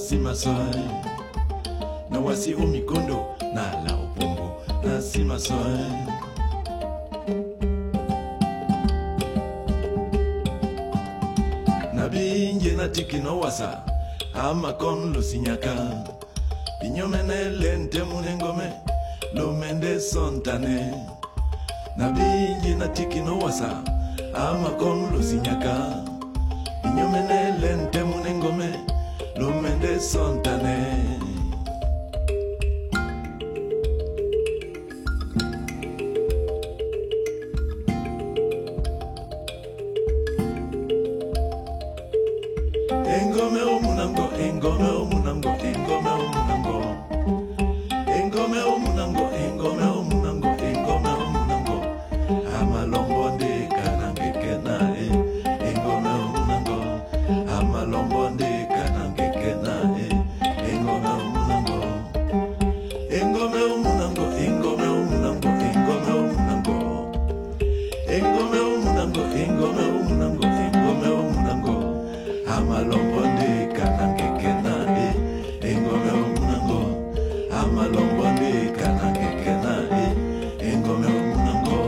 nasima soe na wasi umikondo na la opombo nasima soe na binge na tiki no wasa ama kon lo sinyaka binyomene lente munengome lo mende sontane na binge na tiki no wasa ama kon lo sinyaka binyomene lente munengome lo mende sontane engome omunango engome omunango engome omunango engome omunango engome omunango engome omunango amalombo de kanange kena engome omunango amalombo de kanange kena engome omunango engome omunango engome omunango engome omunango engome omunango engome omunango engome omunango amalombo de kanange kena engome omunango amalombo de kanange kena engome omunango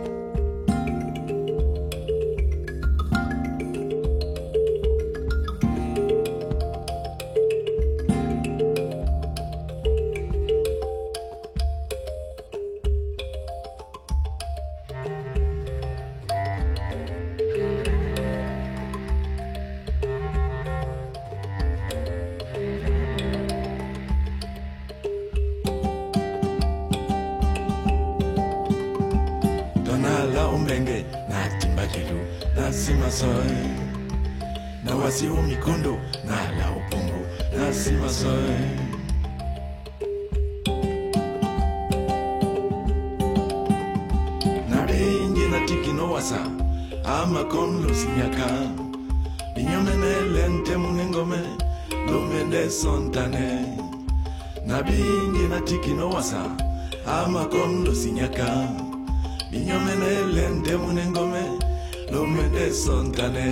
la umbenge na timbakilu na sima soe na wasi umikondo na la upongo na sima soe na binge na tiki no wasa ama kon lo sinyaka binyomene lente munengome lo mende sontane na binge na tiki no wasa ama kon lo sinyaka binyomene lente munengome lo mende sontane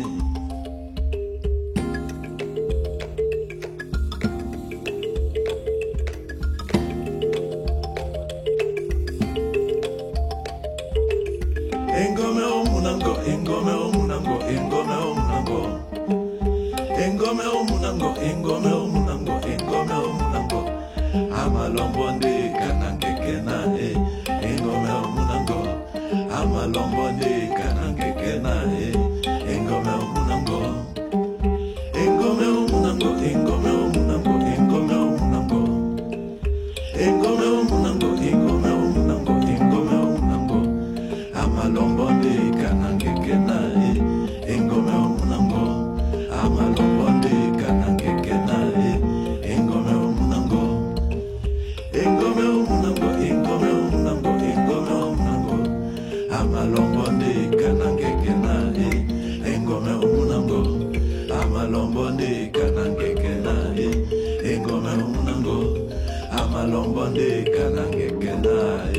engome omunango engome omunango engome omunango engome omunango engome omunango engome omunango amalombo de kanange kena engome omunango amalombo de kanange kena engome omunango engome omunango engome omunango engome omunango engome omunango engome omunango engome omunango amalombo de kanange kena engome omunango amalombo de kanange kena engome omunango engome omunango engome omunango engome omunango amalombo de kanange kena engome omunango amalombo de kanange kena engome omunango amalombo de kanange kena